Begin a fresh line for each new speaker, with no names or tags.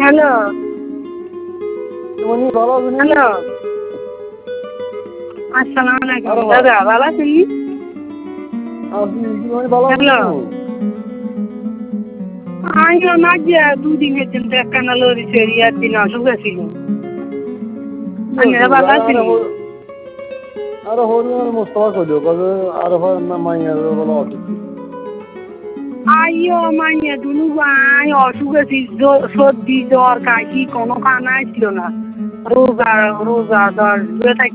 Hello
তুমি ভালো আছেন?
হ্যালো আসসালামু আলাইকুম দাদা ভালো আছেন?
তুমি ভালো আছেন?
হ্যালো আইও না গিয়া দুদিন হয়েছেন তো একখানা লরি ফেরি আর দিন অসুখ ছিল আপনারা ভালো আছেন?
আরে হরিয়ার মোস্তফা কইলো কবে আর মাইয়া বলো অসুখ
আইও মাইয়া দুনু ভাই অসুখ আছে সর্দি জ্বর কাশি কোনো খানা ছিল না রোজা রোজা